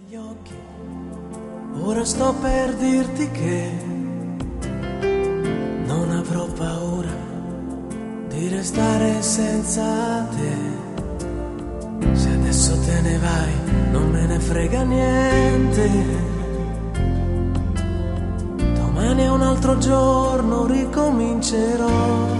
gli occhi, ora sto per dirti che non avrò paura di restare senza te. Se adesso te ne vai non me ne frega niente, domani è un altro giorno, ricomincerò.